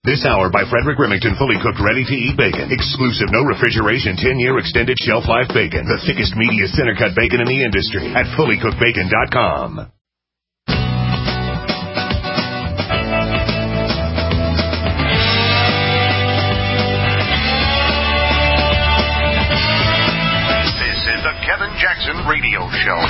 This hour by Frederick Remington, fully cooked, ready-to-eat bacon. Exclusive, no refrigeration, 10-year extended shelf life bacon. The thickest, meatiest, center-cut bacon in the industry at fullycookedbacon.com. This is the Kevin Jackson Radio Show.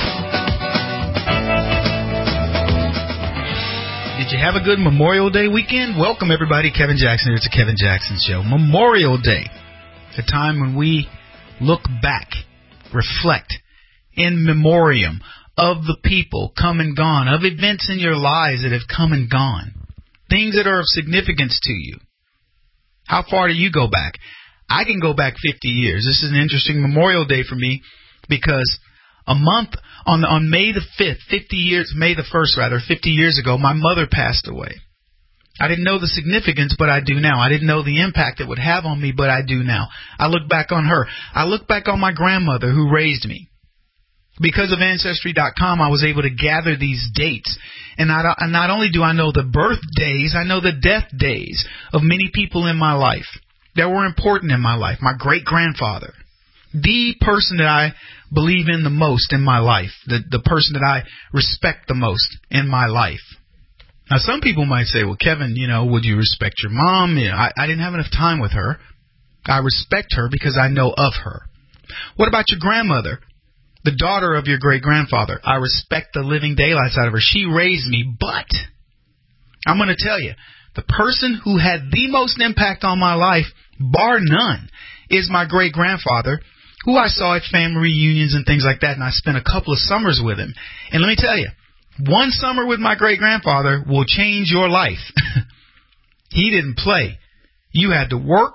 Did you have a good Memorial Day weekend? Welcome, everybody. Kevin Jackson here. It's a Kevin Jackson Show. Memorial Day, a time when we look back, reflect, in memoriam of the people come and gone, of events in your lives that have come and gone, things that are of significance to you. How far do you go back? I can go back 50 years. This is an interesting Memorial Day for me because a month on May the 5th, 50 years ago, my mother passed away. I didn't know the significance, but I do now. I didn't know the impact it would have on me, but I do now. I look back on her. I look back on my grandmother who raised me. Because of Ancestry.com, I was able to gather these dates. And not only do I know the birthdays, I know the death days of many people in my life that were important in my life. My great-grandfather, the person that I believe in the most in my life, the person that I respect the most in my life. Now, some people might say, well, Kevin, would you respect your mom? I didn't have enough time with her. I respect her because I know of her. What about your grandmother, the daughter of your great-grandfather? I respect the living daylights out of her. She raised me, but I'm going to tell you, the person who had the most impact on my life, bar none, is my great-grandfather, who I saw at family reunions and things like that, and I spent a couple of summers with him. And let me tell you, one summer with my great-grandfather will change your life. He didn't play. You had to work.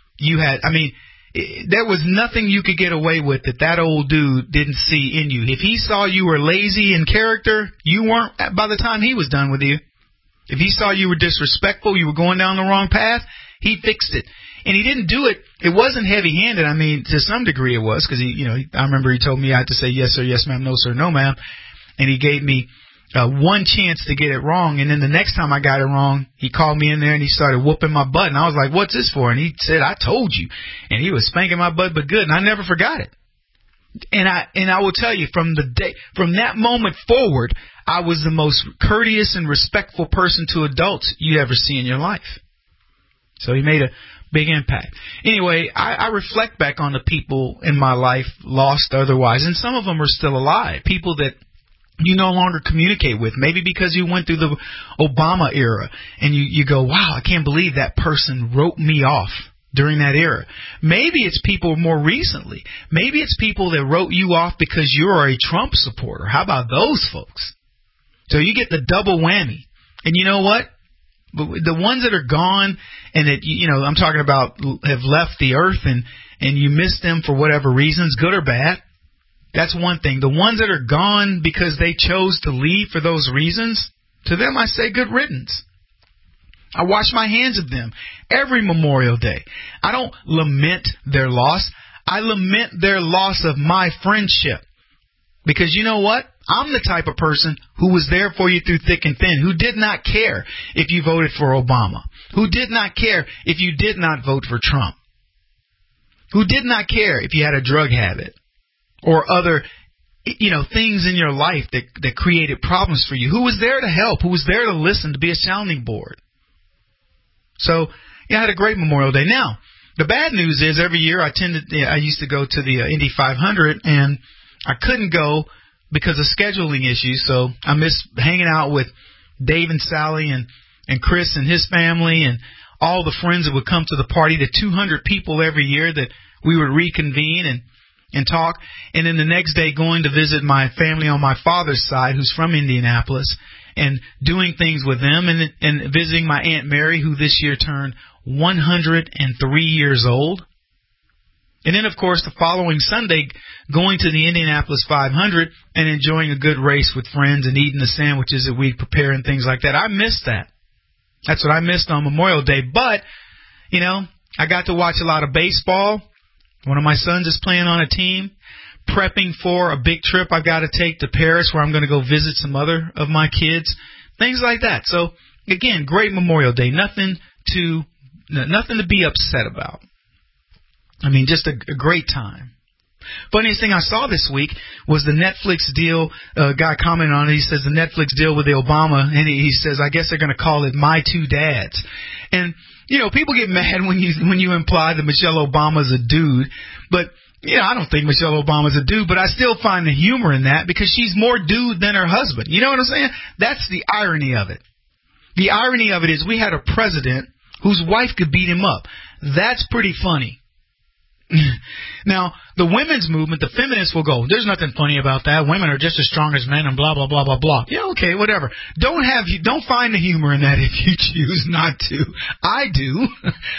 There was nothing you could get away with that old dude didn't see in you. If he saw you were lazy in character, you weren't by the time he was done with you. If he saw you were disrespectful, you were going down the wrong path, he fixed it. And he didn't do it. It wasn't heavy-handed. To some degree it was, because I remember he told me I had to say yes sir, yes ma'am, no sir, no ma'am, and he gave me one chance to get it wrong. And then the next time I got it wrong, he called me in there and he started whooping my butt. And I was like, "What's this for?" And he said, "I told you." And he was spanking my butt, but good. And I never forgot it. And I will tell you, from that moment forward, I was the most courteous and respectful person to adults you'd ever see in your life. So he made a big impact. Anyway, I reflect back on the people in my life, lost otherwise, and some of them are still alive. People that you no longer communicate with, maybe because you went through the Obama era, and you go, wow, I can't believe that person wrote me off during that era. Maybe it's people more recently. Maybe it's people that wrote you off because you're a Trump supporter. How about those folks? So you get the double whammy. And you know what? The ones that are gone and that, I'm talking about have left the earth and you miss them for whatever reasons, good or bad, that's one thing. The ones that are gone because they chose to leave for those reasons, to them I say good riddance. I wash my hands of them every Memorial Day. I don't lament their loss. I lament their loss of my friendship. Because you know what? I'm the type of person who was there for you through thick and thin, who did not care if you voted for Obama, who did not care if you did not vote for Trump, who did not care if you had a drug habit or other, things in your life that created problems for you, who was there to help, who was there to listen, to be a sounding board. So, I had a great Memorial Day. Now, the bad news is every year I used to go to the Indy 500, and I couldn't go because of scheduling issues, so I miss hanging out with Dave and Sally and Chris and his family and all the friends that would come to the party, the 200 people every year that we would reconvene and talk. And then the next day going to visit my family on my father's side, who's from Indianapolis, and doing things with them and visiting my Aunt Mary, who this year turned 103 years old. And then, of course, the following Sunday, going to the Indianapolis 500 and enjoying a good race with friends and eating the sandwiches that we'd prepare and things like that. I missed that. That's what I missed on Memorial Day. But, I got to watch a lot of baseball. One of my sons is playing on a team, prepping for a big trip I've got to take to Paris where I'm going to go visit some other of my kids, things like that. So, again, great Memorial Day. Nothing to nothing to be upset about. I mean, just a great time. Funniest thing I saw this week was the Netflix deal. Guy commented on it. He says the Netflix deal with the Obama, and he says, I guess they're going to call it My Two Dads. And, people get mad when you imply that Michelle Obama's a dude. But, I don't think Michelle Obama's a dude, but I still find the humor in that because she's more dude than her husband. You know what I'm saying? That's the irony of it. The irony of it is we had a president whose wife could beat him up. That's pretty funny. Now, the women's movement, the feminists will go, there's nothing funny about that. Women are just as strong as men and blah, blah, blah, blah, blah. Yeah, okay, whatever. Don't find the humor in that if you choose not to. I do.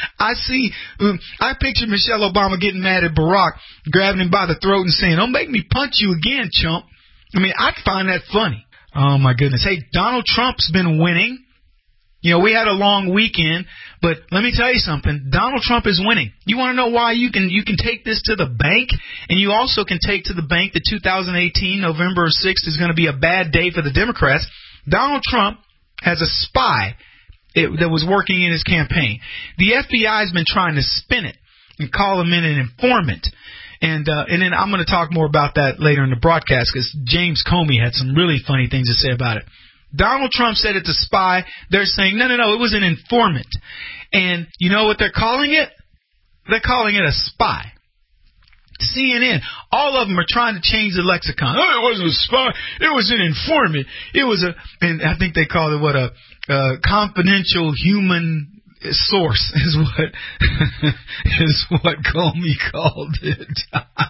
I picture Michelle Obama getting mad at Barack, grabbing him by the throat and saying, don't make me punch you again, chump. I mean, I find that funny. Oh, my goodness. Hey, Donald Trump's been winning. We had a long weekend, but let me tell you something. Donald Trump is winning. You want to know why? You can take this to the bank, and you also can take to the bank that 2018, November 6th, is going to be a bad day for the Democrats. Donald Trump has a spy that was working in his campaign. The FBI has been trying to spin it and call him in an informant. And then I'm going to talk more about that later in the broadcast because James Comey had some really funny things to say about it. Donald Trump said it's a spy. They're saying, no, it was an informant. And you know what they're calling it? They're calling it a spy. CNN, all of them are trying to change the lexicon. Oh, it wasn't a spy. It was an informant. And I think they call it a confidential human source is what Comey called it.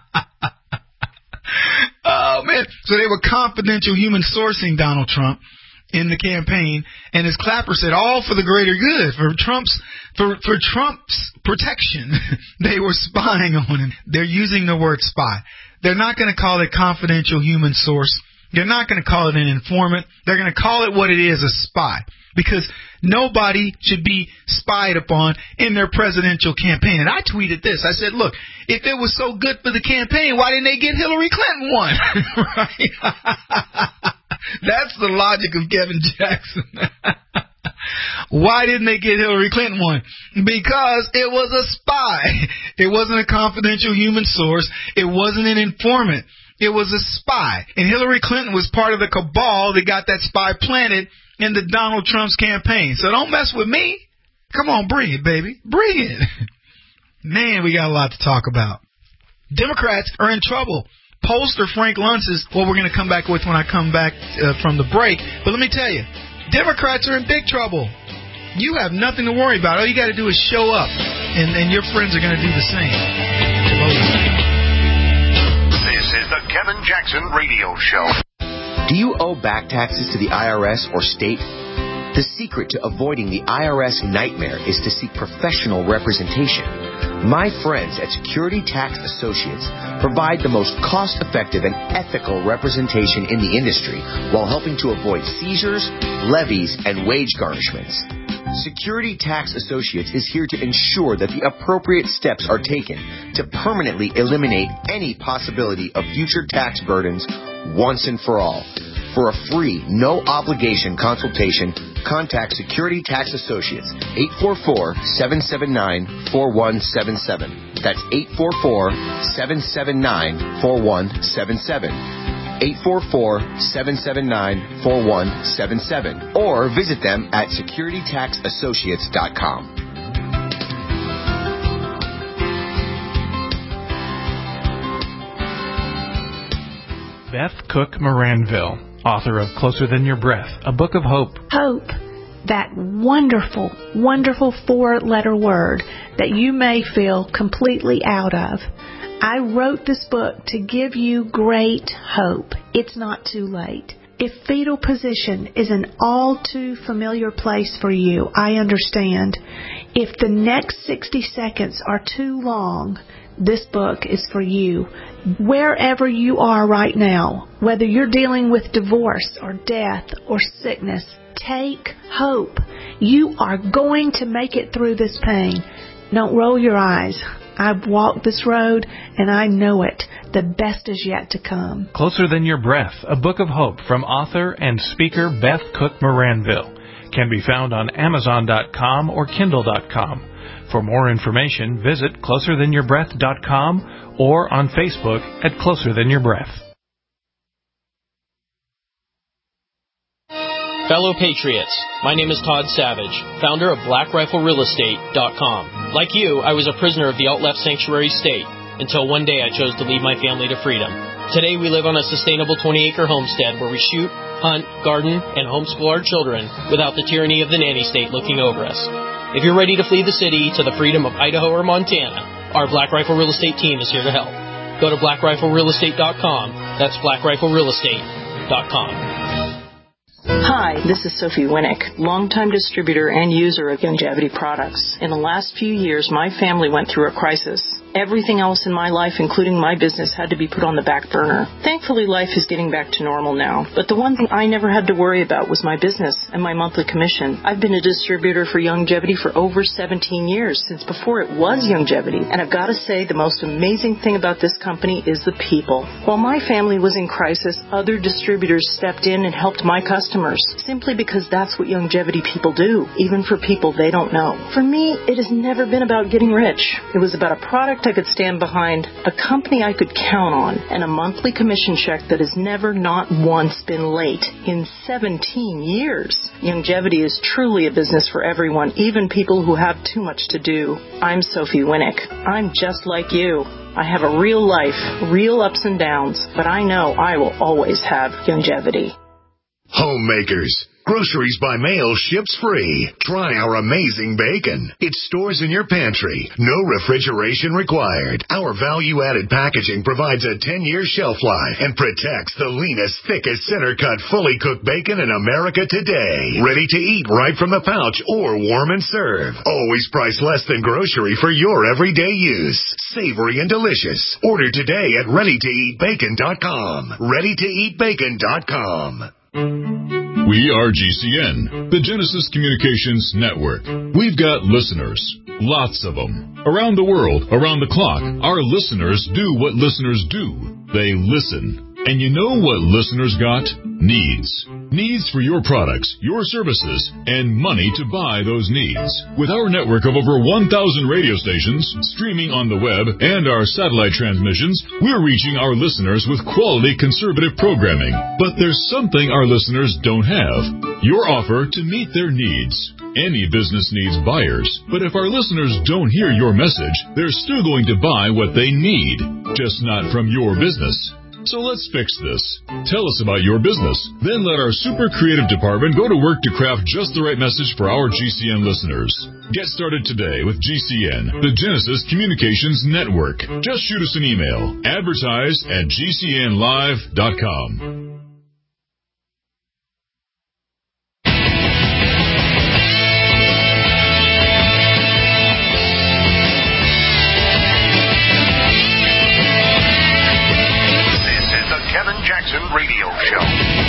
Oh, man. So they were confidential human sourcing Donald Trump in the campaign, and as Clapper said, all for the greater good, for Trump's protection. They were spying on him. They're using the word spy. They're not going to call it confidential human source. They're not going to call it an informant. They're going to call it what it is, a spy. Because nobody should be spied upon in their presidential campaign. And I tweeted this. I said, look, if it was so good for the campaign, why didn't they get Hillary Clinton one? Right? That's the logic of Kevin Jackson. Why didn't they get Hillary Clinton one? Because it was a spy. It wasn't a confidential human source. It wasn't an informant. It was a spy. And Hillary Clinton was part of the cabal that got that spy planted into Donald Trump's campaign. So don't mess with me. Come on, bring it, baby. Bring it. Man, we got a lot to talk about. Democrats are in trouble. Pollster Frank Luntz is what we're going to come back with when I come back from the break. But let me tell you, Democrats are in big trouble. You have nothing to worry about. All you got to do is show up, and your friends are going to do the same. This is the Kevin Jackson Radio Show. Do you owe back taxes to the IRS or state? The secret to avoiding the IRS nightmare is to seek professional representation. My friends at Security Tax Associates provide the most cost-effective and ethical representation in the industry while helping to avoid seizures, levies, and wage garnishments. Security Tax Associates is here to ensure that the appropriate steps are taken to permanently eliminate any possibility of future tax burdens once and for all. For a free, no-obligation consultation, contact Security Tax Associates, 844-779-4177. That's 844-779-4177. 844-779-4177. Or visit them at securitytaxassociates.com. Beth Cook Moranville, author of Closer Than Your Breath, a book of hope. Hope, that wonderful, wonderful four-letter word that you may feel completely out of. I wrote this book to give you great hope. It's not too late. If fetal position is an all too familiar place for you, I understand. If the next 60 seconds are too long, this book is for you. Wherever you are right now, whether you're dealing with divorce or death or sickness, take hope. You are going to make it through this pain. Don't roll your eyes. I've walked this road, and I know it. The best is yet to come. Closer Than Your Breath, a book of hope from author and speaker Beth Cook Moranville. Can be found on Amazon.com or Kindle.com. For more information, visit closerthanYourBreath.com or on Facebook at Closer Than Your Breath. Fellow Patriots, my name is Todd Savage, founder of BlackRifleRealEstate.com. Like you, I was a prisoner of the alt-left sanctuary state until one day I chose to lead my family to freedom. Today we live on a sustainable 20-acre homestead where we shoot, hunt, garden, and homeschool our children without the tyranny of the nanny state looking over us. If you're ready to flee the city to the freedom of Idaho or Montana, our Black Rifle Real Estate team is here to help. Go to BlackRifleRealEstate.com. That's BlackRifleRealEstate.com. Hi, this is Sophie Winnick, longtime distributor and user of Youngevity products. In the last few years, my family went through a crisis. Everything else in my life, including my business, had to be put on the back burner. Thankfully, life is getting back to normal now. But the one thing I never had to worry about was my business and my monthly commission. I've been a distributor for Youngevity for over 17 years, since before it was Youngevity. And I've got to say, the most amazing thing about this company is the people. While my family was in crisis, other distributors stepped in and helped my customers, simply because that's what Youngevity people do, even for people they don't know. For me, it has never been about getting rich. It was about a product I could stand behind, a company I could count on, and a monthly commission check that has never, not once, been late in 17 years. Youngevity is truly a business for everyone, even people who have too much to do. I'm Sophie Winnick. I'm just like you. I have a real life, real ups and downs, but I know I will always have Youngevity. Homemakers. Groceries by mail ships free. Try our amazing bacon. It stores in your pantry. No refrigeration required. Our value-added packaging provides a 10-year shelf life and protects the leanest, thickest, center-cut, fully cooked bacon in America today. Ready to eat right from the pouch or warm and serve. Always priced less than grocery for your everyday use. Savory and delicious. Order today at ReadyToEatBacon.com. ReadyToEatBacon.com. We are GCN, the Genesis Communications Network. We've got listeners, lots of them. Around the world, around the clock, our listeners do what listeners do. They listen. And you know what listeners got? Needs. Needs for your products, your services, and money to buy those needs. With our network of over 1,000 radio stations, streaming on the web, and our satellite transmissions, we're reaching our listeners with quality conservative programming. But there's something our listeners don't have. Your offer to meet their needs. Any business needs buyers, but if our listeners don't hear your message, they're still going to buy what they need, just not from your business. So let's fix this. Tell us about your business. Then let our super creative department go to work to craft just the right message for our GCN listeners. Get started today with GCN, the Genesis Communications Network. Just shoot us an email. Advertise@GCNlive.com. Radio Show.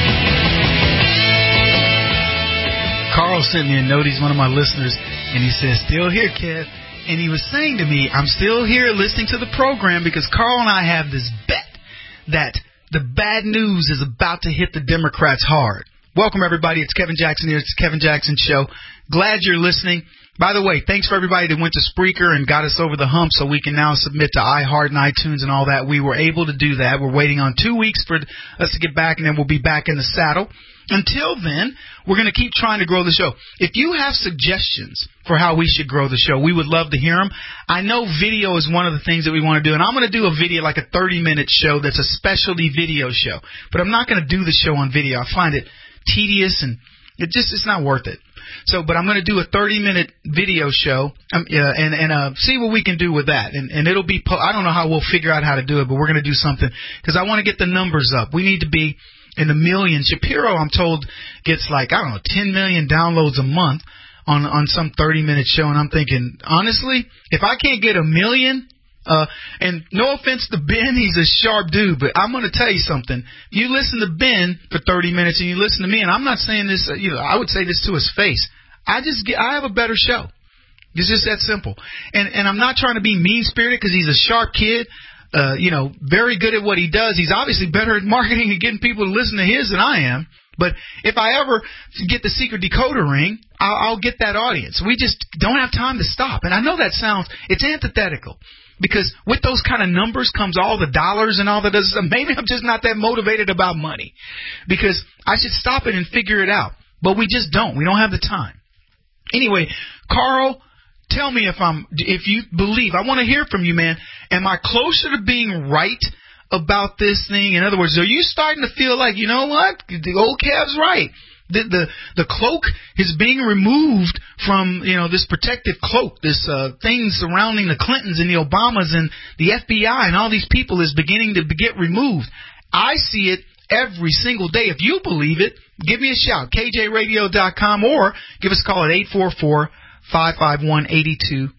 Carl sent me a note. He's one of my listeners, and he says, "Still here, Kev." And he was saying to me, "I'm still here listening to the program because Carl and I have this bet that the bad news is about to hit the Democrats hard." Welcome, everybody. It's Kevin Jackson here. It's the Kevin Jackson Show. Glad you're listening. By the way, thanks for everybody that went to Spreaker and got us over the hump so we can now submit to iHeart and iTunes and all that. We were able to do that. We're waiting on 2 weeks for us to get back, and then we'll be back in the saddle. Until then, we're going to keep trying to grow the show. If you have suggestions for how we should grow the show, we would love to hear them. I know video is one of the things that we want to do, and I'm going to do a video, like a 30-minute show that's a specialty video show. But I'm not going to do the show on video. I find it tedious, and it's not worth it. But I'm going to do a 30-minute video show and see what we can do with that. And it'll be, I don't know how we'll figure out how to do it, but we're going to do something because I want to get the numbers up. We need to be in the millions. Shapiro, I'm told, gets 10 million downloads a month on some 30-minute show. And I'm thinking, honestly, if I can't get 1 million, and no offense to Ben, he's a sharp dude, but I'm going to tell you something. You listen to Ben for 30 minutes and you listen to me, and I'm not saying this, I would say this to his face. I have a better show. It's just that simple. And I'm not trying to be mean-spirited because he's a sharp kid, very good at what he does. He's obviously better at marketing and getting people to listen to his than I am. But if I ever get the secret decoder ring, I'll get that audience. We just don't have time to stop. And I know that it's antithetical. Because with those kind of numbers comes all the dollars and all that other stuff. Maybe I'm just not that motivated about money. Because I should stop it and figure it out. But we just don't. We don't have the time. Anyway, Carl, tell me if you believe. I want to hear from you, man. Am I closer to being right about this thing? In other words, are you starting to feel like, you know what? The old Kev's right. The cloak is being removed from, this protective cloak, this thing surrounding the Clintons and the Obamas and the FBI and all these people is beginning to get removed. I see it every single day. If you believe it, give me a shout, kjradio.com, or give us a call at 844-551-8255.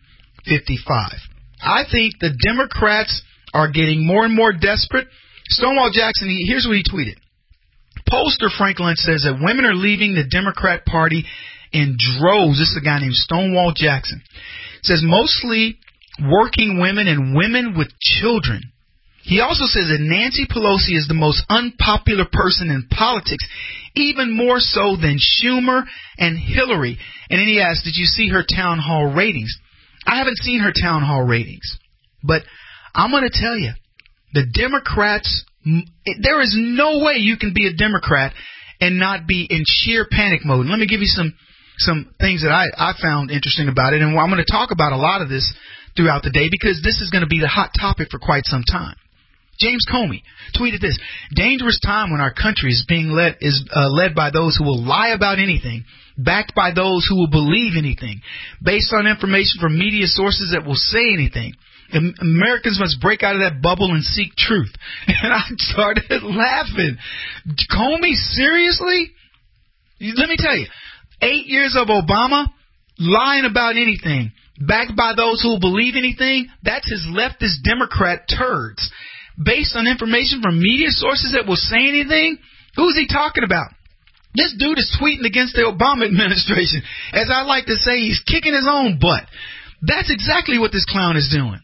I think the Democrats are getting more and more desperate. Stonewall Jackson, here's what he tweeted. Pollster Franklin says that women are leaving the Democrat Party in droves. This is a guy named Stonewall Jackson. Says mostly working women and women with children. He also says that Nancy Pelosi is the most unpopular person in politics, even more so than Schumer and Hillary. And then he asked, did you see her town hall ratings? I haven't seen her town hall ratings. But I'm going to tell you, the Democrats, there is no way you can be a Democrat and not be in sheer panic mode. And let me give you some things that I found interesting about it. And I'm going to talk about a lot of this throughout the day because this is going to be the hot topic for quite some time. James Comey tweeted this: dangerous time when our country is being led by those who will lie about anything, backed by those who will believe anything, based on information from media sources that will say anything. Americans must break out of that bubble and seek truth. And I started laughing. Comey, seriously? Let me tell you, 8 years of Obama lying about anything, backed by those who will believe anything, that's his leftist Democrat turds. Based on information from media sources that will say anything? Who's he talking about? This dude is tweeting against the Obama administration. As I like to say, he's kicking his own butt. That's exactly what this clown is doing.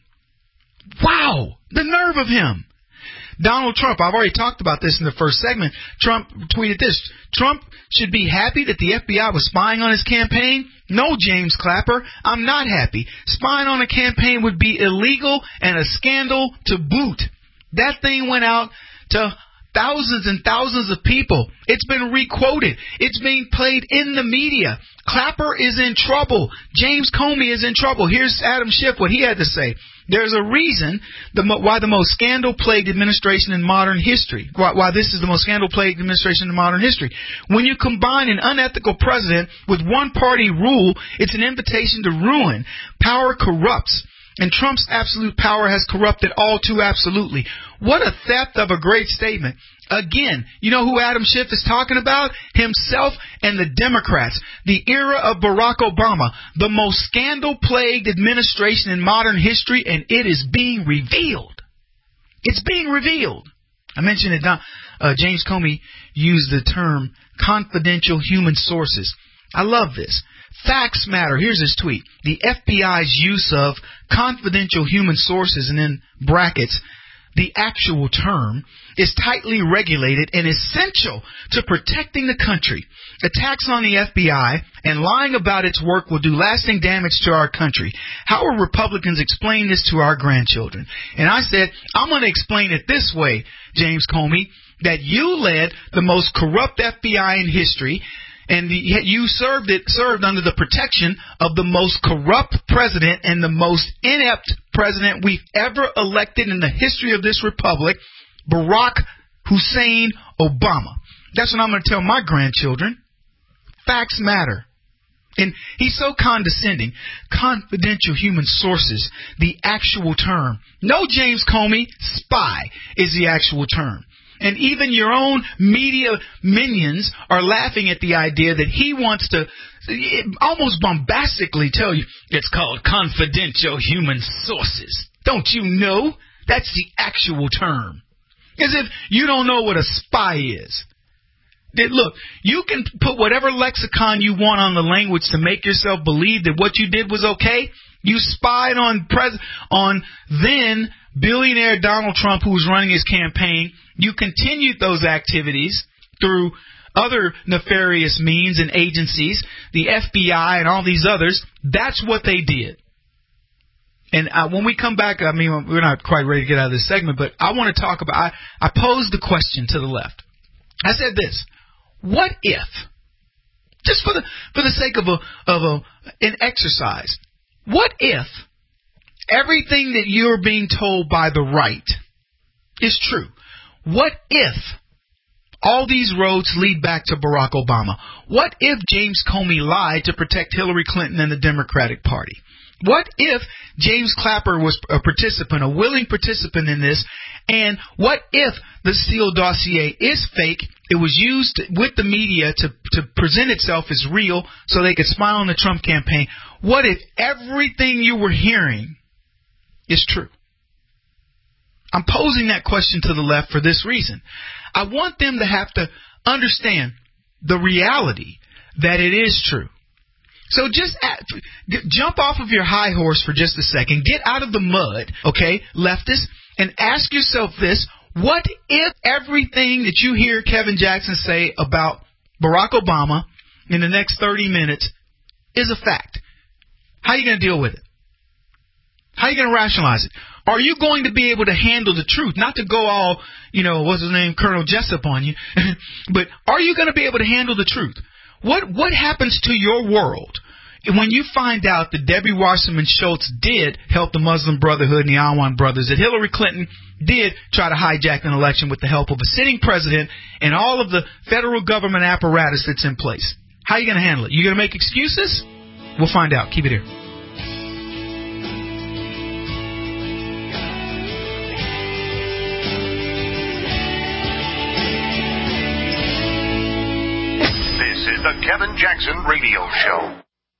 Wow, the nerve of him. Donald Trump, I've already talked about this in the first segment. Trump tweeted this: Trump should be happy that the FBI was spying on his campaign. No, James Clapper, I'm not happy. Spying on a campaign would be illegal and a scandal to boot. That thing went out to thousands and thousands of people. It's been requoted. It's being played in the media. Clapper is in trouble. James Comey is in trouble. Here's Adam Schiff, what he had to say. There's a reason why the most scandal-plagued administration in modern history, why this is the most scandal-plagued administration in modern history. When you combine an unethical president with one-party rule, it's an invitation to ruin. Power corrupts. And Trump's absolute power has corrupted all too absolutely. What a theft of a great statement. Again, you know who Adam Schiff is talking about? Himself and the Democrats. The era of Barack Obama. The most scandal-plagued administration in modern history, and it is being revealed. It's being revealed. I mentioned it. James Comey used the term confidential human sources. I love this. Facts matter. Here's his tweet. The FBI's use of confidential human sources, and in brackets, the actual term, is tightly regulated and essential to protecting the country. Attacks on the FBI and lying about its work will do lasting damage to our country. How will Republicans explain this to our grandchildren? And I said, I'm going to explain it this way, James Comey, that you led the most corrupt FBI in history, and you served under the protection of the most corrupt president and the most inept president we've ever elected in the history of this republic, Barack Hussein Obama. That's what I'm going to tell my grandchildren. Facts matter. And he's so condescending. Confidential human sources, the actual term. No, James Comey, spy is the actual term. And even your own media minions are laughing at the idea that he wants to almost bombastically tell you it's called confidential human sources. Don't you know? That's the actual term. As if you don't know what a spy is. Look, you can put whatever lexicon you want on the language to make yourself believe that what you did was okay. You spied on then billionaire Donald Trump, who was running his campaign. You continued those activities through other nefarious means and agencies, the FBI and all these others, that's what they did. And when we come back, I mean, we're not quite ready to get out of this segment, but I want to talk about, I posed the question to the left. I said this: what if, just for the sake of an exercise, what if everything that you're being told by the right is true? What if all these roads lead back to Barack Obama? What if James Comey lied to protect Hillary Clinton and the Democratic Party? What if James Clapper was a participant, a willing participant in this? And what if the Steele dossier is fake? It was used with the media to present itself as real so they could smile on the Trump campaign. What if everything you were hearing is true? I'm posing that question to the left for this reason. I want them to have to understand the reality that it is true. So just jump off of your high horse for just a second. Get out of the mud, okay, leftists, and ask yourself this: what if everything that you hear Kevin Jackson say about Barack Obama in the next 30 minutes is a fact? How are you going to deal with it? How are you going to rationalize it? Are you going to be able to handle the truth? Not to go all, what's his name, Colonel Jessup on you, but are you going to be able to handle the truth? What happens to your world when you find out that Debbie Wasserman Schultz did help the Muslim Brotherhood and the Anwan brothers, that Hillary Clinton did try to hijack an election with the help of a sitting president and all of the federal government apparatus that's in place? How are you going to handle it? You going to make excuses? We'll find out. Keep it here. This is the Kevin Jackson Radio Show.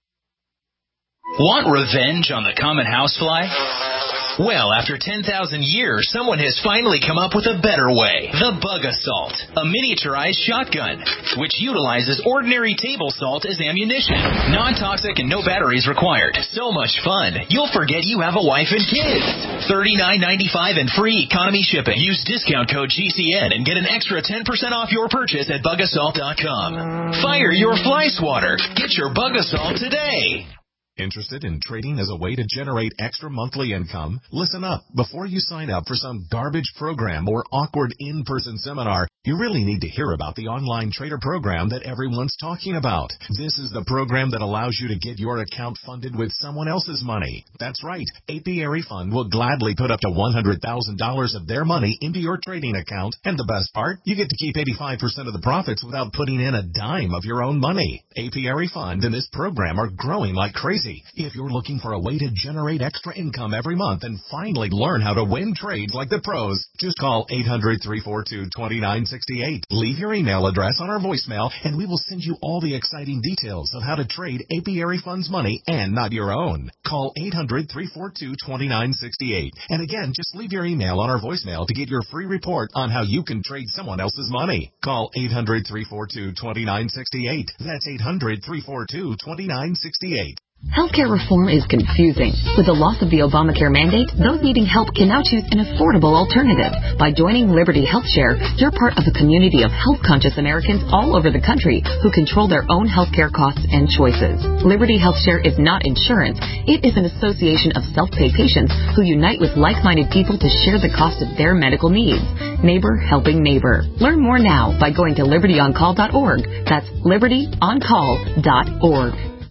Want revenge on the common housefly? Well, after 10,000 years, someone has finally come up with a better way. The Bug Assault, a miniaturized shotgun, which utilizes ordinary table salt as ammunition. Non-toxic and no batteries required. So much fun, you'll forget you have a wife and kids. $39.95 and free economy shipping. Use discount code GCN and get an extra 10% off your purchase at bugassault.com. Fire your fly swatter. Get your Bug Assault today. Interested in trading as a way to generate extra monthly income? Listen up. Before you sign up for some garbage program or awkward in-person seminar, you really need to hear about the online trader program that everyone's talking about. This is the program that allows you to get your account funded with someone else's money. That's right. Apiary Fund will gladly put up to $100,000 of their money into your trading account. And the best part, you get to keep 85% of the profits without putting in a dime of your own money. Apiary Fund and this program are growing like crazy. If you're looking for a way to generate extra income every month and finally learn how to win trades like the pros, just call 800-342-2968. Leave your email address on our voicemail, and we will send you all the exciting details of how to trade Apiary Fund's money and not your own. Call 800-342-2968. And again, just leave your email on our voicemail to get your free report on how you can trade someone else's money. Call 800-342-2968. That's 800-342-2968. Healthcare reform is confusing. With the loss of the Obamacare mandate, those needing help can now choose an affordable alternative. By joining Liberty HealthShare, you're part of a community of health-conscious Americans all over the country who control their own healthcare costs and choices. Liberty HealthShare is not insurance. It is an association of self-pay patients who unite with like-minded people to share the cost of their medical needs. Neighbor helping neighbor. Learn more now by going to libertyoncall.org. That's libertyoncall.org.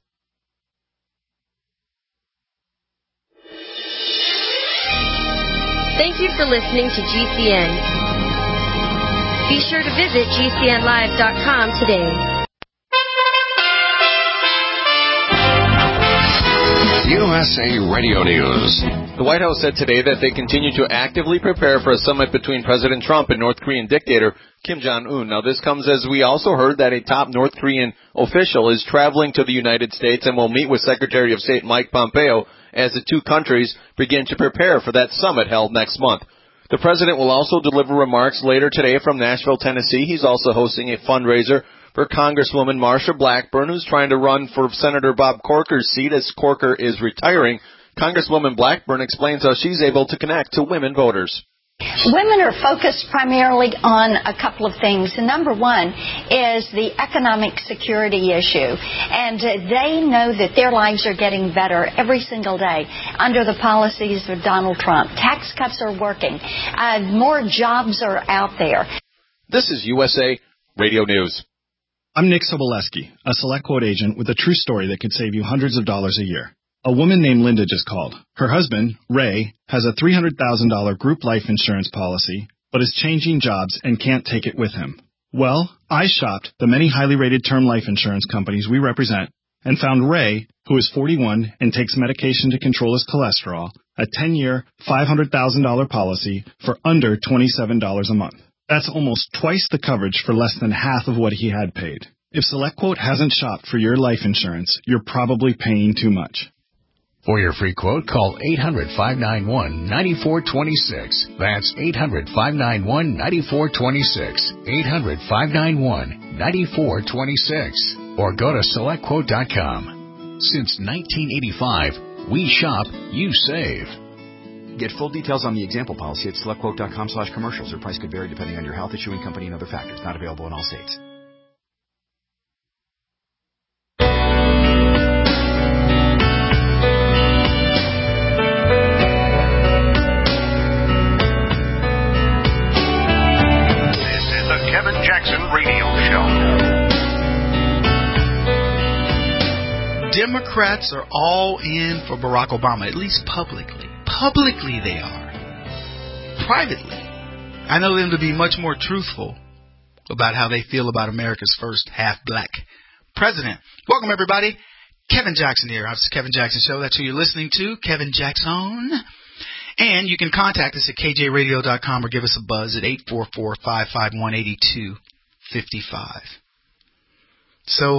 Thank you for listening to GCN. Be sure to visit GCNlive.com today. USA Radio News. The White House said today that they continue to actively prepare for a summit between President Trump and North Korean dictator Kim Jong-un. Now, this comes as we also heard that a top North Korean official is traveling to the United States and will meet with Secretary of State Mike Pompeo as the two countries begin to prepare for that summit held next month. The president will also deliver remarks later today from Nashville, Tennessee. He's also hosting a fundraiser for Congresswoman Marsha Blackburn, who's trying to run for Senator Bob Corker's seat as Corker is retiring. Congresswoman Blackburn explains how she's able to connect to women voters. Women are focused primarily on a couple of things. And number one is the economic security issue. And they know that their lives are getting better every single day under the policies of Donald Trump. Tax cuts are working. More jobs are out there. This is USA Radio News. I'm Nick Soboleski, a SelectQuote agent with a true story that could save you hundreds of dollars a year. A woman named Linda just called. Her husband, Ray, has a $300,000 group life insurance policy, but is changing jobs and can't take it with him. Well, I shopped the many highly rated term life insurance companies we represent and found Ray, who is 41 and takes medication to control his cholesterol, a 10-year, $500,000 policy for under $27 a month. That's almost twice the coverage for less than half of what he had paid. If SelectQuote hasn't shopped for your life insurance, you're probably paying too much. For your free quote, call 800-591-9426. That's 800-591-9426. 800-591-9426. Or go to SelectQuote.com. Since 1985, we shop, you save. Get full details on the example policy at SelectQuote.com/commercials. Or price could vary depending on your health, issuing company, and other factors. Not available in all states. Kevin Jackson Radio Show. Democrats are all in for Barack Obama, at least publicly. Publicly they are. Privately, I know them to be much more truthful about how they feel about America's first half-black president. Welcome, everybody. Kevin Jackson here. It's the Kevin Jackson Show. That's who you're listening to, Kevin Jackson. And you can contact us at kjradio.com or give us a buzz at 844-551-8255. So,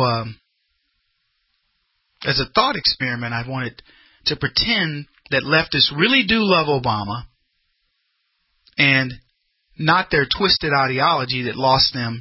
as a thought experiment, I wanted to pretend that leftists really do love Obama and not their twisted ideology that lost them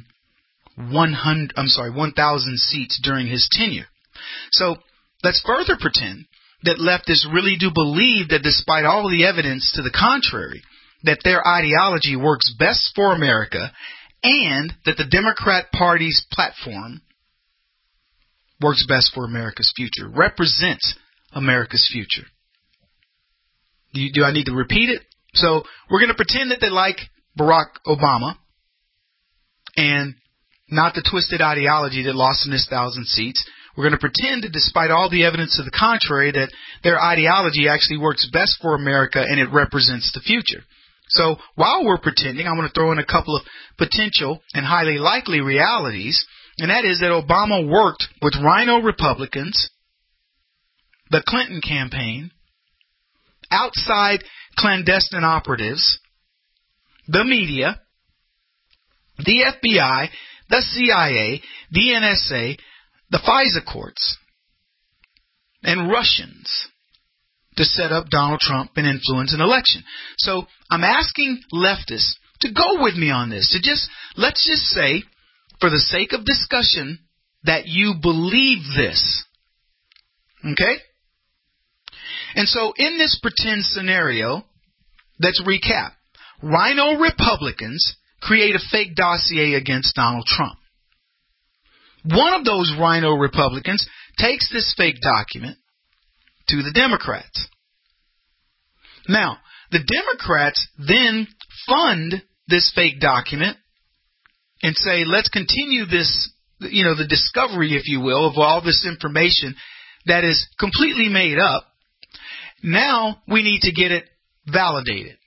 1,000 seats during his tenure. So, let's further pretend that leftists really do believe that despite all the evidence to the contrary, that their ideology works best for America and that the Democrat Party's platform works best for America's future, represents America's future. Do I need to repeat it? So we're going to pretend that they like Barack Obama and not the twisted ideology that lost them this 1,000 seats. We're going to pretend that despite all the evidence to the contrary, that their ideology actually works best for America and it represents the future. So while we're pretending, I'm going to throw in a couple of potential and highly likely realities, and that is that Obama worked with rhino Republicans, the Clinton campaign, outside clandestine operatives, the media, the FBI, the CIA, the NSA, the FISA courts, and Russians to set up Donald Trump and influence an election. So I'm asking leftists to go with me on this. Let's just say, for the sake of discussion, that you believe this. Okay? And so in this pretend scenario, let's recap. Rhino Republicans create a fake dossier against Donald Trump. One of those rhino Republicans takes this fake document to the Democrats. Now, the Democrats then fund this fake document and say, let's continue this, the discovery, if you will, of all this information that is completely made up. Now we need to get it validated.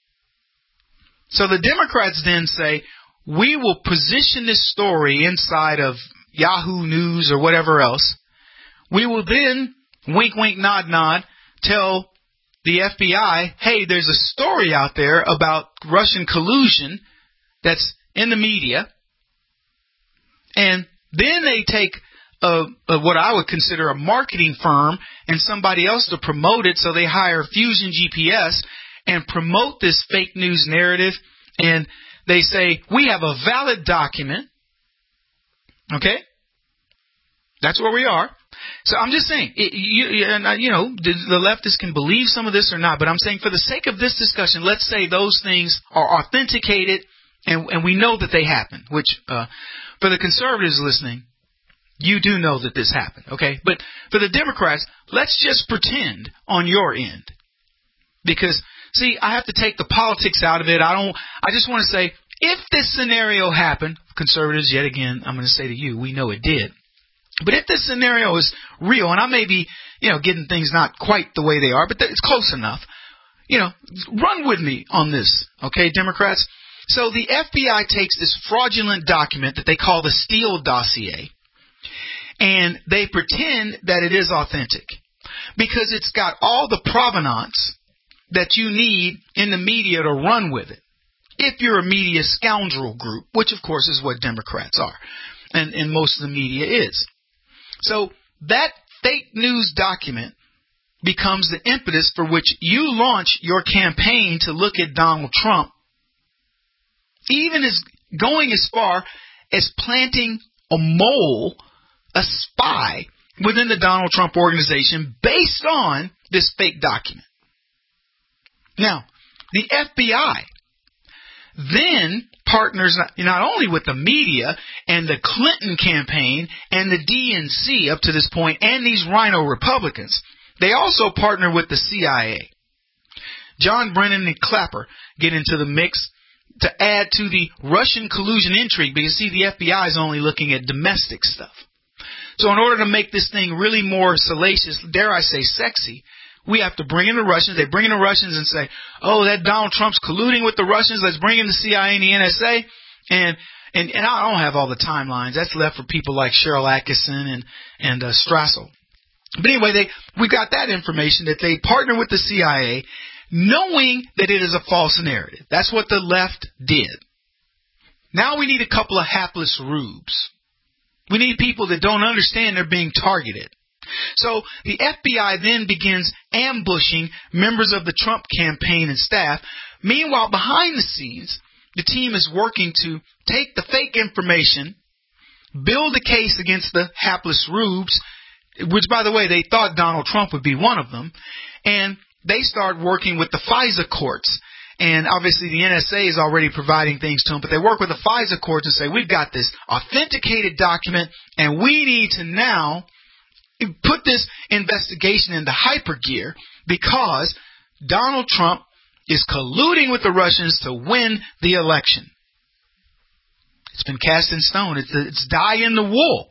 So the Democrats then say, we will position this story inside of Yahoo News or whatever else. We will then, wink, wink, nod, nod, tell the FBI, hey, there's a story out there about Russian collusion that's in the media. And then they take what I would consider a marketing firm and somebody else to promote it. So they hire Fusion GPS and promote this fake news narrative. And they say, we have a valid document. Okay? That's where we are. So I'm just saying, the leftists can believe some of this or not, but I'm saying for the sake of this discussion, let's say those things are authenticated and we know that they happen, which for the conservatives listening, you do know that this happened, okay? But for the Democrats, let's just pretend on your end. Because, see, I have to take the politics out of it. I just want to say, if this scenario happened, conservatives, yet again, I'm going to say to you, we know it did. But if this scenario is real, and I may be, getting things not quite the way they are, but it's close enough, run with me on this, okay, Democrats? So the FBI takes this fraudulent document that they call the Steele dossier, and they pretend that it is authentic because it's got all the provenance that you need in the media to run with it. If you're a media scoundrel group, which of course is what Democrats are, and most of the media is. So that fake news document becomes the impetus for which you launch your campaign to look at Donald Trump, even as going as far as planting a mole, a spy within the Donald Trump organization based on this fake document. Now, the FBI then partners not only with the media and the Clinton campaign and the DNC up to this point and these rhino Republicans, they also partner with the CIA. John Brennan and Clapper get into the mix to add to the Russian collusion intrigue because, see, the FBI is only looking at domestic stuff. So in order to make this thing really more salacious, dare I say sexy, we have to bring in the Russians. They bring in the Russians and say, oh, that Donald Trump's colluding with the Russians. Let's bring in the CIA and the NSA. And I don't have all the timelines. That's left for people like Cheryl Atkinson and Strassel. But anyway, we got that information that they partner with the CIA knowing that it is a false narrative. That's what the left did. Now we need a couple of hapless rubes. We need people that don't understand they're being targeted. So the FBI then begins ambushing members of the Trump campaign and staff. Meanwhile, behind the scenes, the team is working to take the fake information, build a case against the hapless rubes, which, by the way, they thought Donald Trump would be one of them, and they start working with the FISA courts. And obviously the NSA is already providing things to them, but they work with the FISA courts and say, we've got this authenticated document, and we need to now put this investigation into hyper gear because Donald Trump is colluding with the Russians to win the election. It's been cast in stone. It's dye in the wool.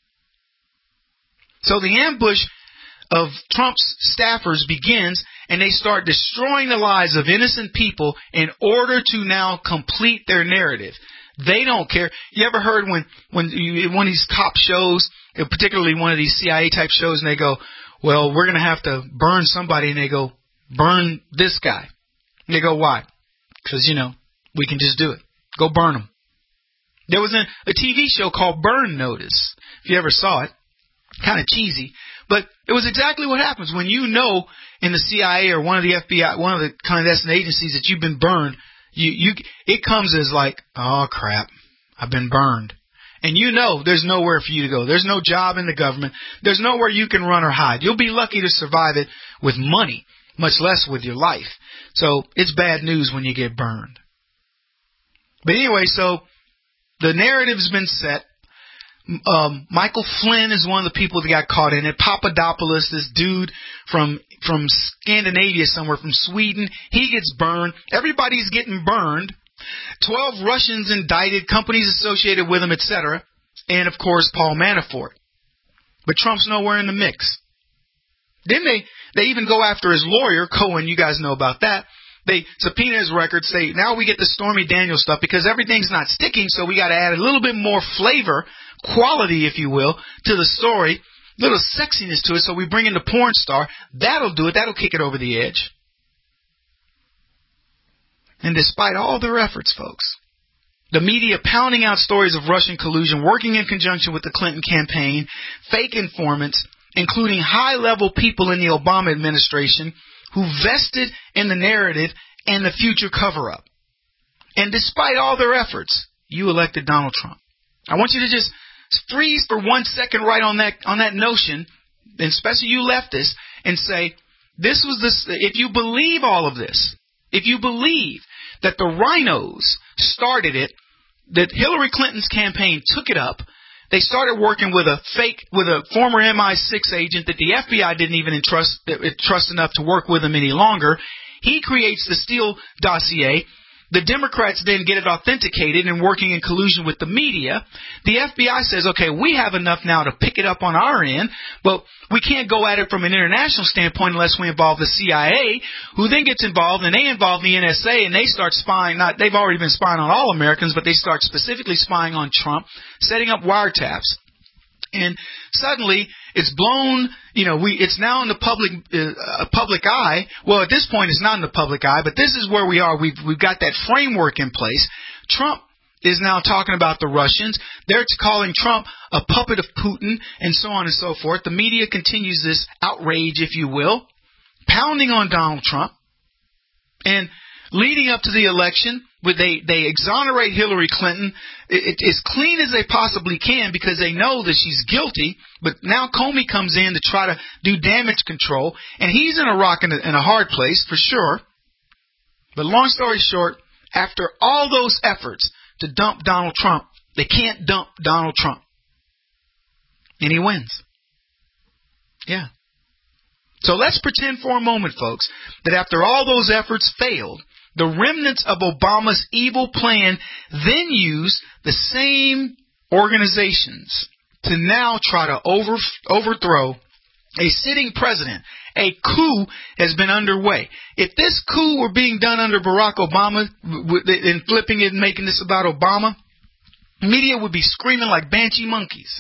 So the ambush of Trump's staffers begins, and they start destroying the lives of innocent people in order to now complete their narrative. They don't care. You ever heard when one of these cop shows, particularly one of these CIA type shows, and they go, well, we're going to have to burn somebody, and they go, burn this guy. And they go, why? Because, we can just do it. Go burn him. There was a TV show called Burn Notice, if you ever saw it. Kind of cheesy, but it was exactly what happens when you know in the CIA or one of the FBI, one of the clandestine agencies that you've been burned. It comes as like, oh crap, I've been burned, and there's nowhere for you to go. There's no job in the government. There's nowhere you can run or hide. You'll be lucky to survive it with money, much less with your life. So it's bad news when you get burned. But anyway, so the narrative's been set. Michael Flynn is one of the people that got caught in it. Papadopoulos, this dude from Scandinavia somewhere, from Sweden, he gets burned. Everybody's getting burned. 12 Russians indicted, companies associated with him, etc. And, of course, Paul Manafort. But Trump's nowhere in the mix. Then they even go after his lawyer, Cohen. You guys know about that. They subpoena his records, say, now we get the Stormy Daniels stuff because everything's not sticking, so we got to add a little bit more flavor, quality, if you will, to the story, a little sexiness to it, so we bring in the porn star. That'll do it. That'll kick it over the edge. And despite all their efforts, folks, the media pounding out stories of Russian collusion, working in conjunction with the Clinton campaign, fake informants, including high-level people in the Obama administration who vested in the narrative and the future cover-up. And despite all their efforts, you elected Donald Trump. I want you to just freeze for 1 second right on that notion and especially you leftists, and say, this was this. If you believe all of this, if you believe that the rhinos started it, that Hillary Clinton's campaign took it up, they started working with a former MI6 agent that the FBI didn't even trust enough to work with him any longer. He creates the Steele dossier. The Democrats then get it authenticated and working in collusion with the media. The FBI says, okay, we have enough now to pick it up on our end, but we can't go at it from an international standpoint unless we involve the CIA, who then gets involved, and they involve the NSA, and they start spying. They've already been spying on all Americans, but they start specifically spying on Trump, setting up wiretaps. And suddenly, it's blown, it's now in the public eye. Well, at this point, it's not in the public eye, but this is where we are. We've got that framework in place. Trump is now talking about the Russians. They're calling Trump a puppet of Putin, and so on and so forth. The media continues this outrage, if you will, pounding on Donald Trump. And leading up to the election, they exonerate Hillary Clinton as clean as they possibly can because they know that she's guilty. But now Comey comes in to try to do damage control, and he's in a rock and a hard place for sure. But long story short, after all those efforts to dump Donald Trump, they can't dump Donald Trump. And he wins. Yeah. So let's pretend for a moment, folks, that after all those efforts failed, the remnants of Obama's evil plan then used the same organizations to now try to overthrow a sitting president. A coup has been underway. If this coup were being done under Barack Obama and flipping it and making this about Obama, media would be screaming like banshee monkeys.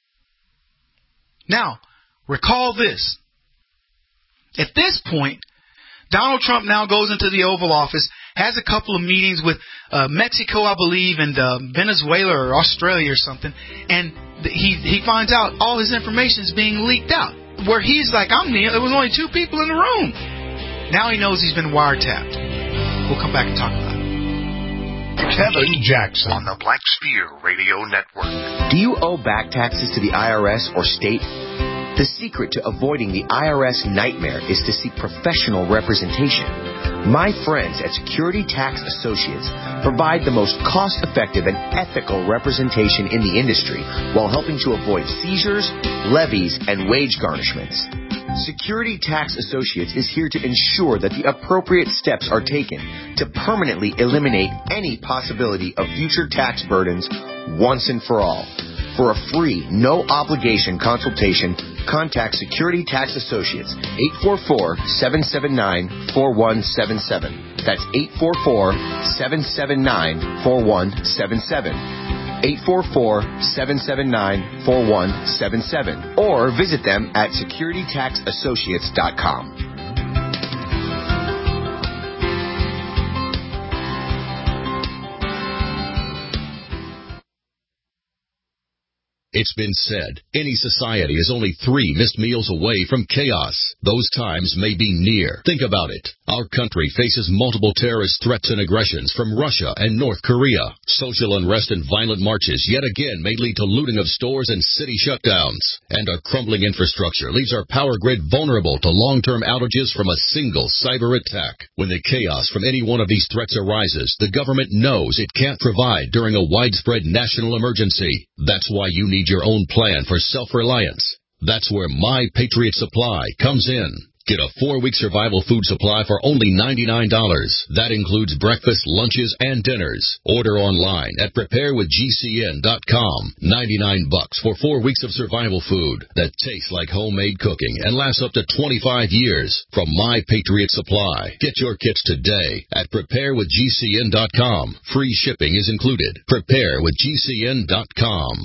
Now, recall this. At this point, Donald Trump now goes into the Oval Office, has a couple of meetings with Mexico, I believe, and Venezuela or Australia or something, and he finds out all his information is being leaked out. Where he's like, there was only 2 people in the room. Now he knows he's been wiretapped. We'll come back and talk about it. Kevin Jackson on the Black Spear Radio Network. Do you owe back taxes to the IRS or state? The secret to avoiding the IRS nightmare is to seek professional representation. My friends at Security Tax Associates provide the most cost-effective and ethical representation in the industry while helping to avoid seizures, levies, and wage garnishments. Security Tax Associates is here to ensure that the appropriate steps are taken to permanently eliminate any possibility of future tax burdens once and for all. For a free, no-obligation consultation, contact Security Tax Associates, 844-779-4177. That's 844-779-4177. 844-779-4177. Or visit them at securitytaxassociates.com. It's been said, any society is only 3 missed meals away from chaos. Those times may be near. Think about it. Our country faces multiple terrorist threats and aggressions from Russia and North Korea. Social unrest and violent marches yet again may lead to looting of stores and city shutdowns. And our crumbling infrastructure leaves our power grid vulnerable to long-term outages from a single cyber attack. When the chaos from any one of these threats arises, the government knows it can't provide during a widespread national emergency. That's why you need your own plan for self-reliance. That's where My Patriot Supply comes in. Get a 4-week survival food supply for only $99. That includes breakfast, lunches, and dinners. Order online at preparewithgcn.com. $99 for 4 weeks of survival food that tastes like homemade cooking and lasts up to 25 years from My Patriot Supply. Get your kits today at preparewithgcn.com. Free shipping is included. Preparewithgcn.com.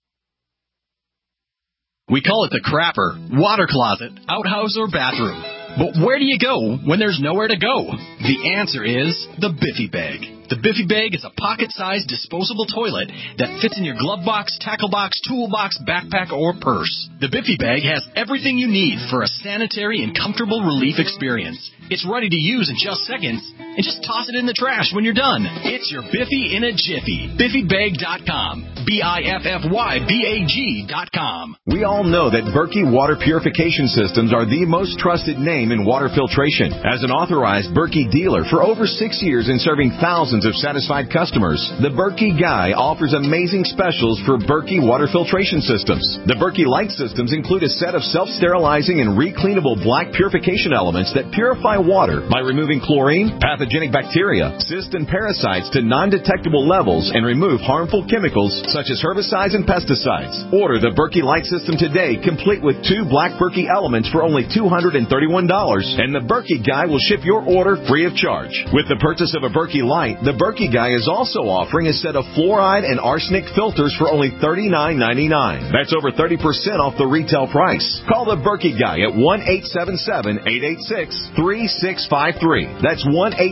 We call it the crapper, water closet, outhouse, or bathroom. But where do you go when there's nowhere to go? The answer is the Biffy Bag. The Biffy Bag is a pocket-sized disposable toilet that fits in your glove box, tackle box, toolbox, backpack, or purse. The Biffy Bag has everything you need for a sanitary and comfortable relief experience. It's ready to use in just seconds, and just toss it in the trash when you're done. It's your Biffy in a jiffy. BiffyBag.com. BiffyBag.com. We all know that Berkey Water Purification Systems are the most trusted name in water filtration. As an authorized Berkey dealer for over 6 years and serving thousands of satisfied customers, the Berkey Guy offers amazing specials for Berkey Water Filtration Systems. The Berkey Light Systems include a set of self-sterilizing and recleanable black purification elements that purify water by removing chlorine, pathogenic bacteria, cysts, and parasites to non-detectable levels and remove harmful chemicals such as herbicides and pesticides. Order the Berkey Light System today, complete with 2 black Berkey elements for only $231, and the Berkey Guy will ship your order free of charge. With the purchase of a Berkey Light, the Berkey Guy is also offering a set of fluoride and arsenic filters for only $39.99. That's over 30% off the retail price. Call the Berkey Guy at 1-877-886-3653. That's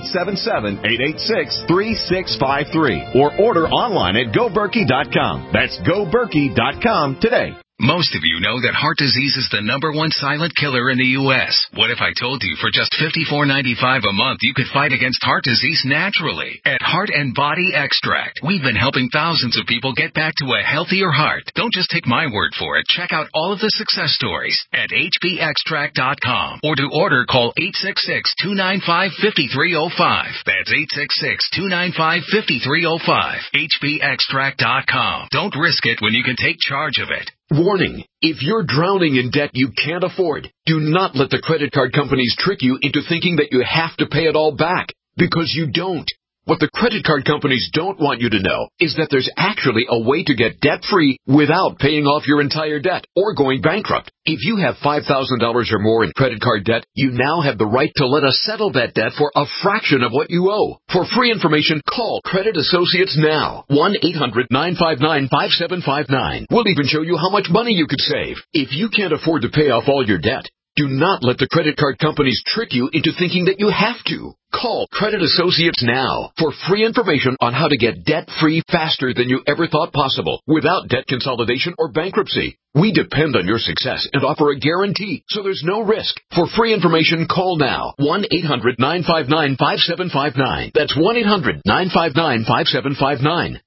1-877-886-3653. Or order online at GoBerkey.com. That's GoBerkey.com today. Most of you know that heart disease is the #1 silent killer in the U.S. What if I told you for just $54.95 a month you could fight against heart disease naturally? At Heart and Body Extract, we've been helping thousands of people get back to a healthier heart. Don't just take my word for it. Check out all of the success stories at hbextract.com. Or to order, call 866-295-5305. That's 866-295-5305. hbextract.com. Don't risk it when you can take charge of it. Warning, if you're drowning in debt you can't afford, do not let the credit card companies trick you into thinking that you have to pay it all back, because you don't. What the credit card companies don't want you to know is that there's actually a way to get debt-free without paying off your entire debt or going bankrupt. If you have $5,000 or more in credit card debt, you now have the right to let us settle that debt for a fraction of what you owe. For free information, call Credit Associates now. 1-800-959-5759. We'll even show you how much money you could save. If you can't afford to pay off all your debt, do not let the credit card companies trick you into thinking that you have to. Call Credit Associates now for free information on how to get debt-free faster than you ever thought possible without debt consolidation or bankruptcy. We depend on your success and offer a guarantee, so there's no risk. For free information, call now. 1-800-959-5759. That's 1-800-959-5759.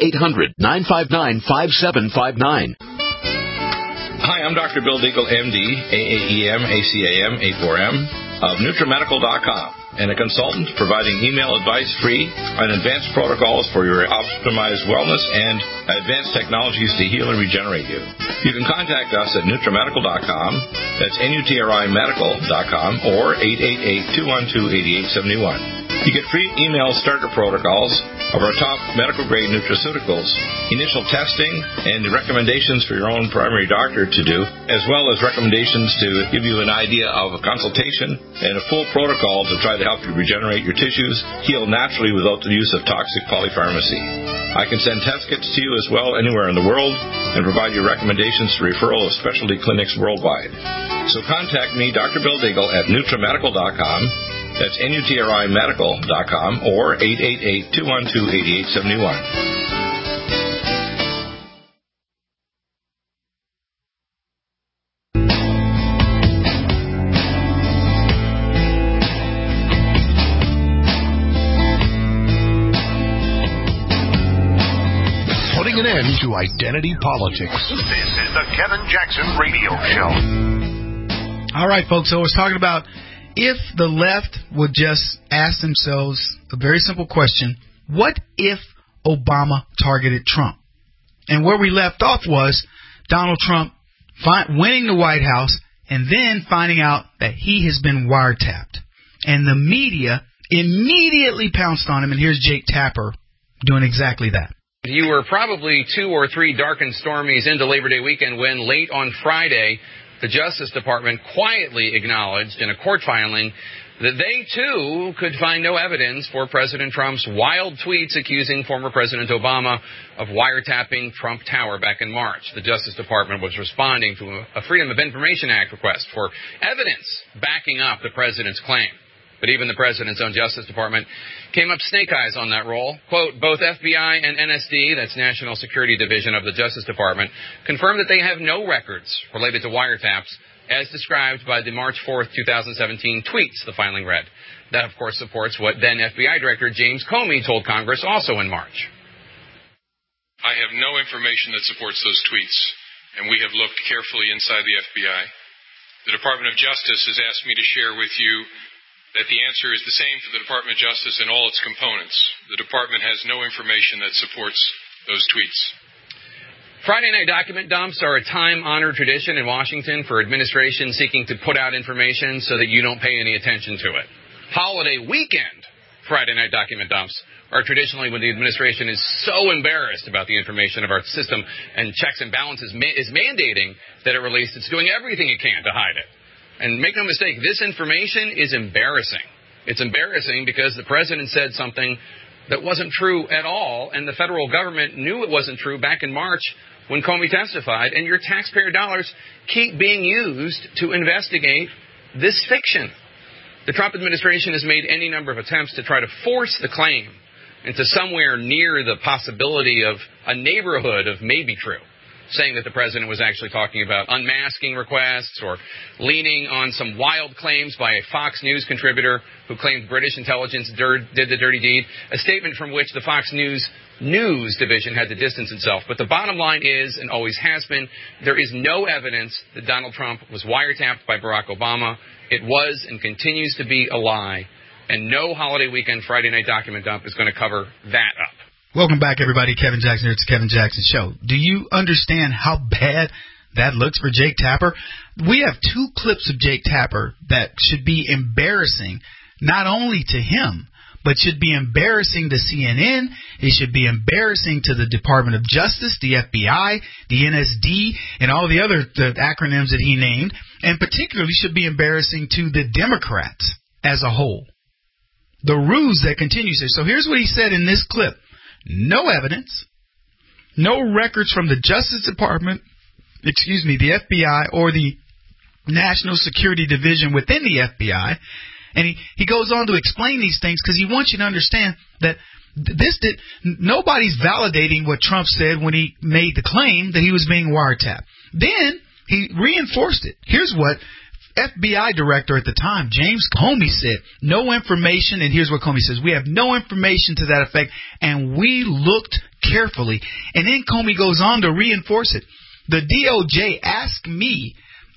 1-800-959-5759. Hi, I'm Dr. Bill Deagle, MD, AAEM, ACAM, A4M, of NutriMedical.com, and a consultant providing email advice free on advanced protocols for your optimized wellness and advanced technologies to heal and regenerate you. You can contact us at NutriMedical.com, that's NutriMedical.com, or 888-212-8871. You get free email starter protocols of our top medical-grade nutraceuticals, initial testing, and recommendations for your own primary doctor to do, as well as recommendations to give you an idea of a consultation and a full protocol to try to help you regenerate your tissues, heal naturally without the use of toxic polypharmacy. I can send test kits to you as well anywhere in the world and provide you recommendations to referral of specialty clinics worldwide. So contact me, Dr. Bill Deagle, at NutriMedical.com. That's NutriMedical.com or 888-212-8871. Putting an end to identity politics. This is the Kevin Jackson Radio Show. All right, folks, so I was talking about if the left would just ask themselves a very simple question, what if Obama targeted Trump? And where we left off was Donald Trump winning the White House and then finding out that he has been wiretapped. And the media immediately pounced on him, and here's Jake Tapper doing exactly that. You were probably 2 or 3 dark and stormies into Labor Day weekend when late on Friday the Justice Department quietly acknowledged in a court filing that they, too, could find no evidence for President Trump's wild tweets accusing former President Obama of wiretapping Trump Tower back in March. The Justice Department was responding to a Freedom of Information Act request for evidence backing up the president's claim. But even the president's own Justice Department came up snake eyes on that role. Quote, both FBI and NSD, that's National Security Division of the Justice Department, confirmed that they have no records related to wiretaps as described by the March 4th, 2017 tweets, the filing read. That, of course, supports what then FBI Director James Comey told Congress also in March. I have no information that supports those tweets, and we have looked carefully inside the FBI. The Department of Justice has asked me to share with you that the answer is the same for the Department of Justice and all its components. The department has no information that supports those tweets. Friday night document dumps are a time-honored tradition in Washington for administration seeking to put out information so that you don't pay any attention to it. Holiday weekend Friday night document dumps are traditionally when the administration is so embarrassed about the information of our system and checks and balances is mandating that it release. It's doing everything it can to hide it. And make no mistake, this information is embarrassing. It's embarrassing because the president said something that wasn't true at all, and the federal government knew it wasn't true back in March when Comey testified, and your taxpayer dollars keep being used to investigate this fiction. The Trump administration has made any number of attempts to try to force the claim into somewhere near the possibility of a neighborhood of maybe true, saying that the president was actually talking about unmasking requests or leaning on some wild claims by a Fox News contributor who claimed British intelligence did the dirty deed, a statement from which the Fox News division had to distance itself. But the bottom line is, and always has been, there is no evidence that Donald Trump was wiretapped by Barack Obama. It was and continues to be a lie, and no holiday weekend Friday night document dump is going to cover that up. Welcome back, everybody. Kevin Jackson here. It's the Kevin Jackson Show. Do you understand how bad that looks for Jake Tapper? We have two clips of Jake Tapper that should be embarrassing, not only to him, but should be embarrassing to CNN. It should be embarrassing to the Department of Justice, the FBI, the NSD, and all the other acronyms that he named, and particularly should be embarrassing to the Democrats as a whole. The ruse that continues here. So here's what he said in this clip. No evidence, no records from the Justice Department, the FBI, or the National Security Division within the FBI. And he goes on to explain these things because he wants you to understand that nobody's validating what Trump said when he made the claim that he was being wiretapped. Then he reinforced it. Here's what FBI director at the time, James Comey, said. No information, and here's what Comey says. We have no information to that effect, and we looked carefully. And then Comey goes on to reinforce it. The DOJ asked me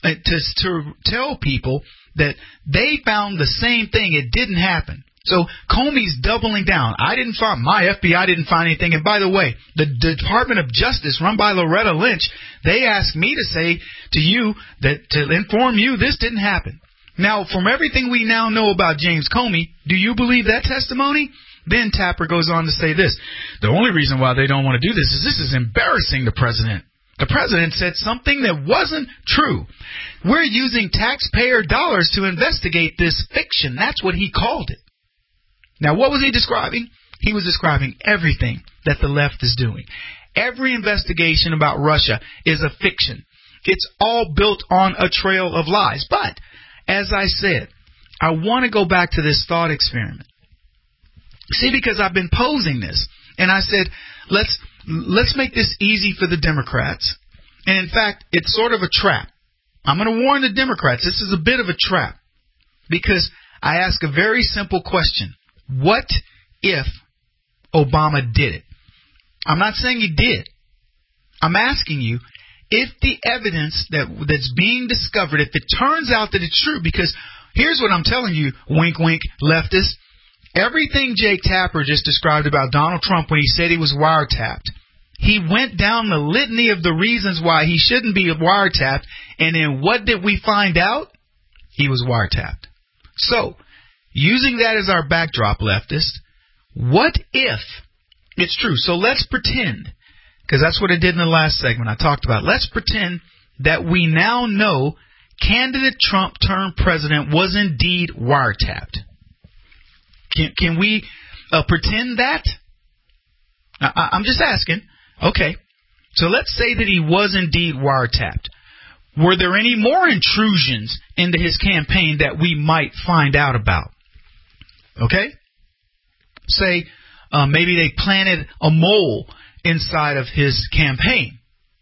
to tell people that they found the same thing. It didn't happen. So Comey's doubling down. My FBI didn't find anything. And by the way, the Department of Justice, run by Loretta Lynch, they asked me to say to you to inform you this didn't happen. Now, from everything we now know about James Comey, do you believe that testimony? Then Tapper goes on to say this. The only reason why they don't want to do this is embarrassing the president. The president said something that wasn't true. We're using taxpayer dollars to investigate this fiction. That's what he called it. Now, what was he describing? He was describing everything that the left is doing. Every investigation about Russia is a fiction. It's all built on a trail of lies. But, as I said, I want to go back to this thought experiment. See, because I've been posing this, and I said, let's make this easy for the Democrats. And in fact, it's sort of a trap. I'm going to warn the Democrats, this is a bit of a trap. Because I ask a very simple question. What if Obama did it? I'm not saying he did. I'm asking you, if the evidence that's being discovered, if it turns out that it's true, because here's what I'm telling you, wink, wink, leftists. Everything Jake Tapper just described about Donald Trump when he said he was wiretapped, he went down the litany of the reasons why he shouldn't be wiretapped, and then what did we find out? He was wiretapped. So, using that as our backdrop, leftists, what if it's true? So let's pretend, because that's what I did in the last segment I talked about. Let's pretend that we now know candidate Trump turned president was indeed wiretapped. Can we pretend that? I'm just asking. Okay. So let's say that he was indeed wiretapped. Were there any more intrusions into his campaign that we might find out about? Okay? Say maybe they planted a mole inside of his campaign.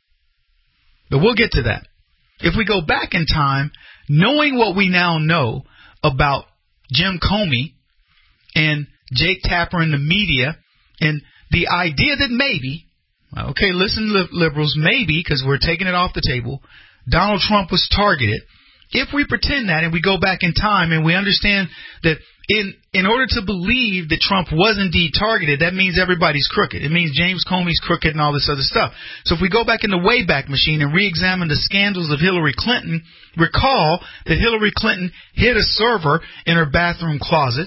But we'll get to that. If we go back in time, knowing what we now know about Jim Comey and Jake Tapper and the media, and the idea that maybe, okay, listen, liberals, maybe, because we're taking it off the table, Donald Trump was targeted. If we pretend that and we go back in time and we understand that in order to believe that Trump was indeed targeted, that means everybody's crooked. It means James Comey's crooked and all this other stuff. So if we go back in the Wayback Machine and re-examine the scandals of Hillary Clinton, recall that Hillary Clinton hid a server in her bathroom closet.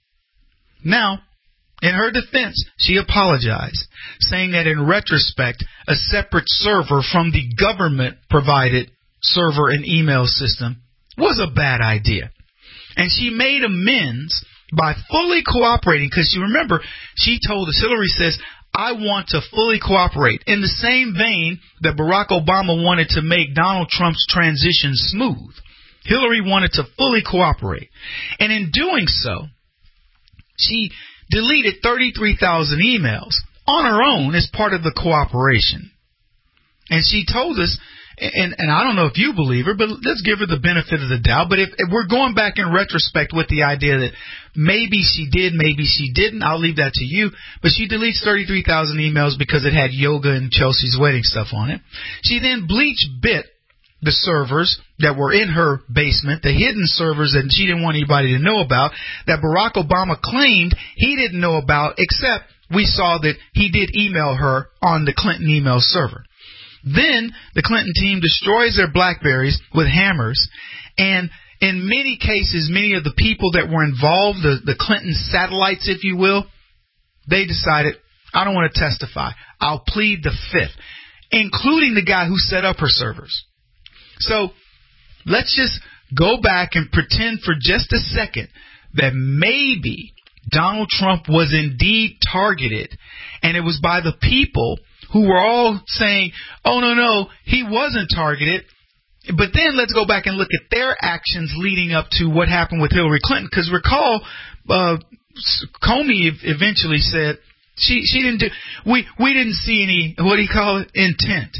Now, in her defense, she apologized, saying that in retrospect, a separate server from the government-provided server and email system was a bad idea. And she made amends by fully cooperating, because you remember, she told us, Hillary says, I want to fully cooperate. In the same vein that Barack Obama wanted to make Donald Trump's transition smooth, Hillary wanted to fully cooperate. And in doing so, she deleted 33,000 emails on her own as part of the cooperation. And she told us, and I don't know if you believe her, but let's give her the benefit of the doubt. But if we're going back in retrospect with the idea that maybe she did, maybe she didn't, I'll leave that to you. But she deletes 33,000 emails because it had yoga and Chelsea's wedding stuff on it. She then bit the servers that were in her basement, the hidden servers that she didn't want anybody to know about, that Barack Obama claimed he didn't know about, except we saw that he did email her on the Clinton email server. Then the Clinton team destroys their BlackBerries with hammers, and in many cases, many of the people that were involved, the Clinton satellites, if you will, they decided, I don't want to testify. I'll plead the fifth, including the guy who set up her servers. So let's just go back and pretend for just a second that maybe Donald Trump was indeed targeted, and it was by the people who were all saying, oh, no, he wasn't targeted. But then let's go back and look at their actions leading up to what happened with Hillary Clinton. Because recall, Comey eventually said she didn't do, we didn't see any, what do you call it, intent.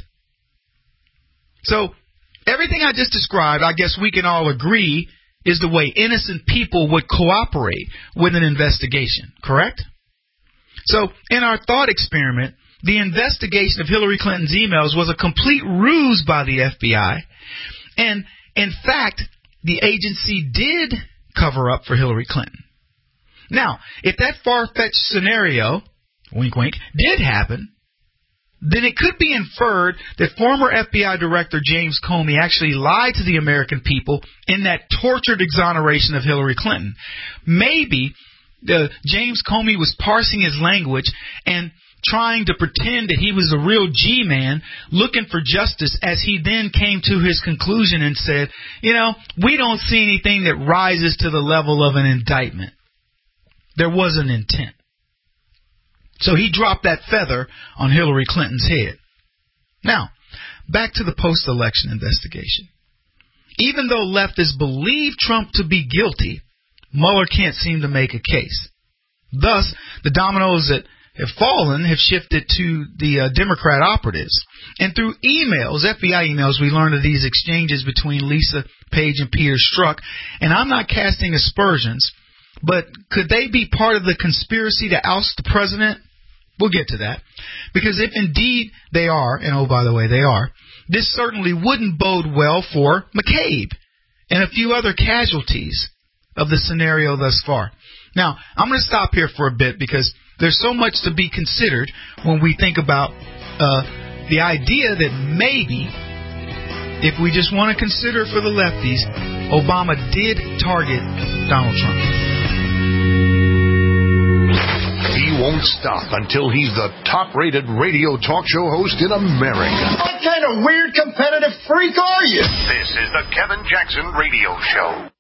So everything I just described, I guess we can all agree, is the way innocent people would cooperate with an investigation, correct? So in our thought experiment, the investigation of Hillary Clinton's emails was a complete ruse by the FBI. And, in fact, the agency did cover up for Hillary Clinton. Now, if that far-fetched scenario, wink, wink, did happen, then it could be inferred that former FBI Director James Comey actually lied to the American people in that tortured exoneration of Hillary Clinton. Maybe James Comey was parsing his language and trying to pretend that he was a real G-man looking for justice, as he then came to his conclusion and said, we don't see anything that rises to the level of an indictment. There was an intent. So he dropped that feather on Hillary Clinton's head. Now, back to the post-election investigation. Even though leftists believe Trump to be guilty, Mueller can't seem to make a case. Thus, the dominoes that have fallen have shifted to the Democrat operatives. And through emails, FBI emails, we learned of these exchanges between Lisa Page and Peter Strzok. And I'm not casting aspersions, but could they be part of the conspiracy to oust the president? We'll get to that. Because if indeed they are, and oh, by the way, they are, this certainly wouldn't bode well for McCabe and a few other casualties of the scenario thus far. Now, I'm going to stop here for a bit because there's so much to be considered when we think about the idea that maybe, if we just want to consider for the lefties, Obama did target Donald Trump. He won't stop until he's the top-rated radio talk show host in America. What kind of weird competitive freak are you? This is the Kevin Jackson Radio Show.